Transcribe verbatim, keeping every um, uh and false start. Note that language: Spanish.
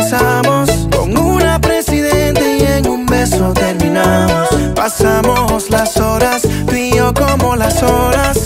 empezamos con una presidente y en un beso terminamos. Pasamos las horas, tú y yo como las horas.